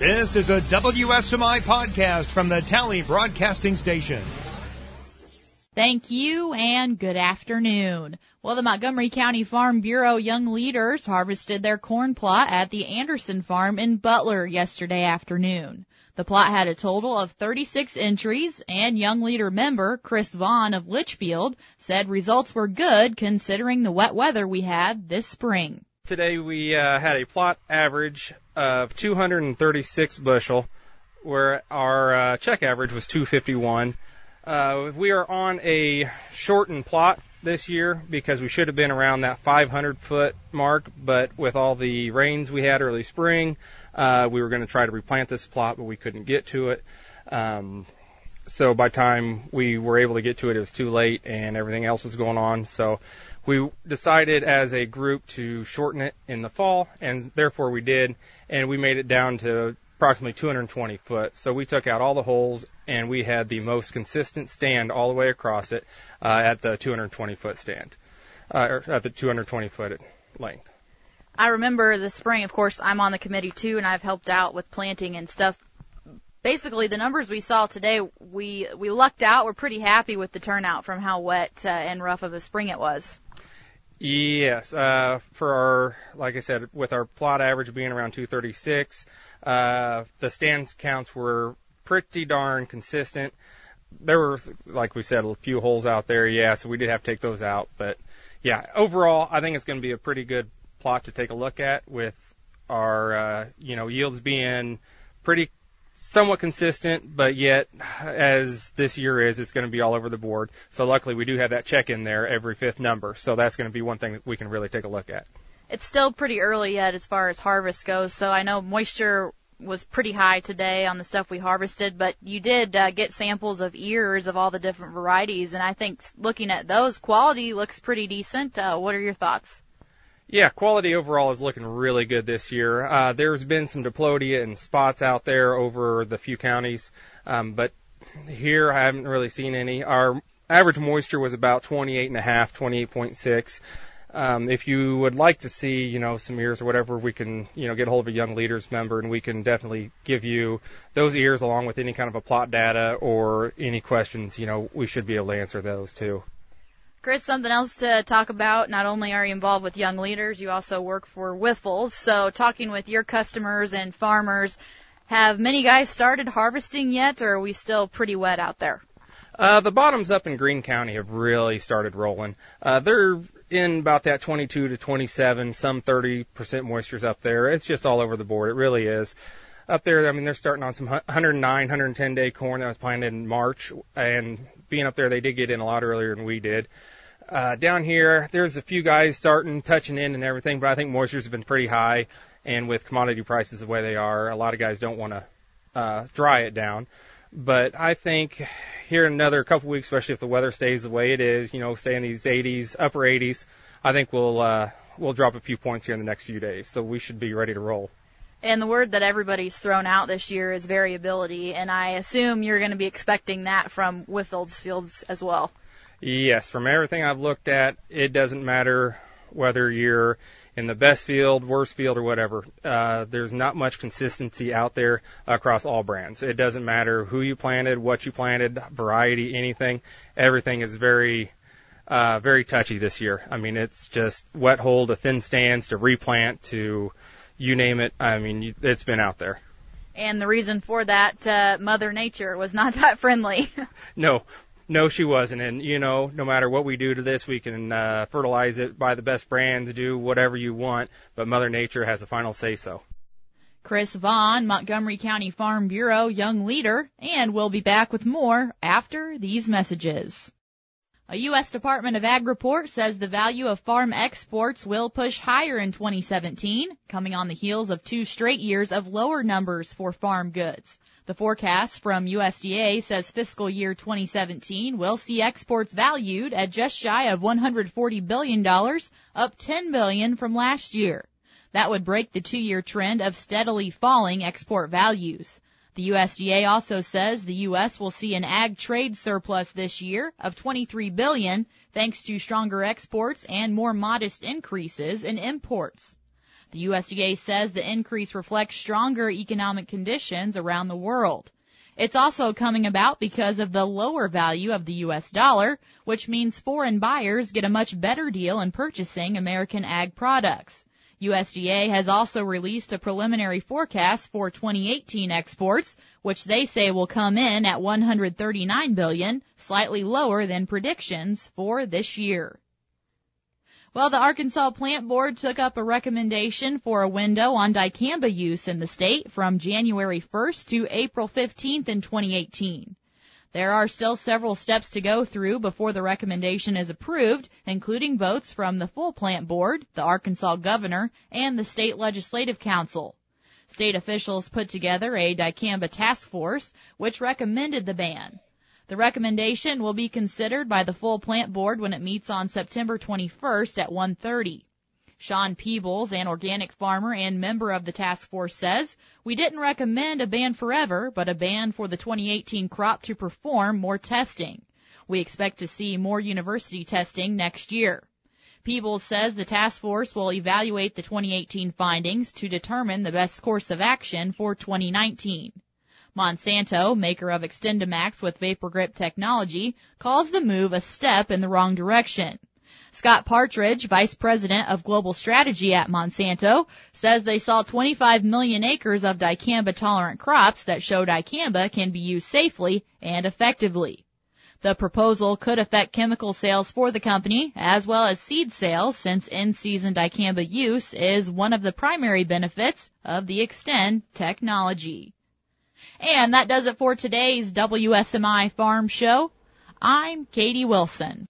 This is a WSMI podcast from the Tally Broadcasting Station. Thank you and good afternoon. Well, the Montgomery County Farm Bureau Young Leaders harvested their corn plot at the Anderson Farm in Butler yesterday afternoon. The plot had a total of 36 entries, and Young Leader member Chris Vaughn of Litchfield said results were good considering the wet weather we had this spring. Today we had a plot average of 236 bushel, where our check average was 251. We are on a shortened plot this year because we should have been around that 500-foot mark, but with all the rains we had early spring, we were going to try to replant this plot, but we couldn't get to it. So by the time we were able to get to it, it was too late and everything else was going on. So we decided as a group to shorten it in the fall, and therefore we did, and we made it down to approximately 220 foot. So we took out all the holes, and we had the most consistent stand all the way across it at the 220 foot stand, or at the 220 foot length. I remember the spring, of course, I'm on the committee too, and I've helped out with planting and stuff. Basically, the numbers we saw today, we lucked out. We're pretty happy with the turnout from how wet and rough of a spring it was. Yes, for our, like I said, with our plot average being around 236, the stand counts were pretty darn consistent. There were, like we said, a few holes out there, yeah, so we did have to take those out. But, yeah, overall, I think it's going to be a pretty good plot to take a look at with our, yields being pretty somewhat consistent, but yet, as this year is, it's going to be all over the board. So luckily we do have that check in there every fifth number. So that's going to be one thing that we can really take a look at. It's still pretty early yet as far as harvest goes. So I know moisture was pretty high today on the stuff we harvested, but you did get samples of ears of all the different varieties. And I think looking at those, quality looks pretty decent. What are your thoughts? Yeah, quality overall is looking really good this year. There's been some diplodia and spots out there over the few counties, but here I haven't really seen any. Our average moisture was about 28.5, 28.6. If you would like to see, some ears or whatever, we can, get a hold of a Young Leaders member, and we can definitely give you those ears along with any kind of a plot data or any questions, we should be able to answer those too. Chris, something else to talk about. Not only are you involved with Young Leaders, you also work for Wyffels. So talking with your customers and farmers, have many guys started harvesting yet, or are we still pretty wet out there? The bottoms up in Greene County have really started rolling. They're in about that 22 to 27, some 30% moistures up there. It's just all over the board. It really is. Up there, they're starting on some 109, 110-day corn that was planted in March, and being up there, they did get in a lot earlier than we did. Down here, there's a few guys touching in and everything, but I think moistures have been pretty high, and with commodity prices the way they are, a lot of guys don't want to dry it down. But I think here in another couple weeks, especially if the weather stays the way it is, stay in these 80s, upper 80s, I think we'll drop a few points here in the next few days, so we should be ready to roll. And the word that everybody's thrown out this year is variability, and I assume you're going to be expecting that from Wyffels fields as well. Yes, from everything I've looked at, it doesn't matter whether you're in the best field, worst field, or whatever. There's not much consistency out there across all brands. It doesn't matter who you planted, what you planted, variety, anything. Everything is very touchy this year. It's just wet hole to thin stands to replant to you name it. It's been out there. And the reason for that, Mother Nature was not that friendly. No, she wasn't. And, no matter what we do to this, we can fertilize it, buy the best brands, do whatever you want, but Mother Nature has the final say-so. Chris Vaughn, Montgomery County Farm Bureau Young Leader, and we'll be back with more after these messages. A U.S. Department of Ag report says the value of farm exports will push higher in 2017, coming on the heels of 2 straight years of lower numbers for farm goods. The forecast from USDA says fiscal year 2017 will see exports valued at just shy of $140 billion, up $10 billion from last year. That would break the 2-year trend of steadily falling export values. The USDA also says the U.S. will see an ag trade surplus this year of $23 billion, thanks to stronger exports and more modest increases in imports. The USDA says the increase reflects stronger economic conditions around the world. It's also coming about because of the lower value of the U.S. dollar, which means foreign buyers get a much better deal in purchasing American ag products. USDA has also released a preliminary forecast for 2018 exports, which they say will come in at $139 billion, slightly lower than predictions for this year. Well, the Arkansas Plant Board took up a recommendation for a window on dicamba use in the state from January 1st to April 15th in 2018. There are still several steps to go through before the recommendation is approved, including votes from the full Plant Board, the Arkansas Governor, and the State Legislative Council. State officials put together a dicamba task force, which recommended the ban. The recommendation will be considered by the full Plant Board when it meets on September 21st at 1:30. Sean Peebles, an organic farmer and member of the task force, says, "We didn't recommend a ban forever, but a ban for the 2018 crop to perform more testing. We expect to see more university testing next year." Peebles says the task force will evaluate the 2018 findings to determine the best course of action for 2019. Monsanto, maker of XtendiMax with VaporGrip technology, calls the move a step in the wrong direction. Scott Partridge, vice president of global strategy at Monsanto, says they saw 25 million acres of dicamba-tolerant crops that show dicamba can be used safely and effectively. The proposal could affect chemical sales for the company as well as seed sales, since in-season dicamba use is one of the primary benefits of the Xtend technology. And that does it for today's WSMI Farm Show. I'm Katie Wilson.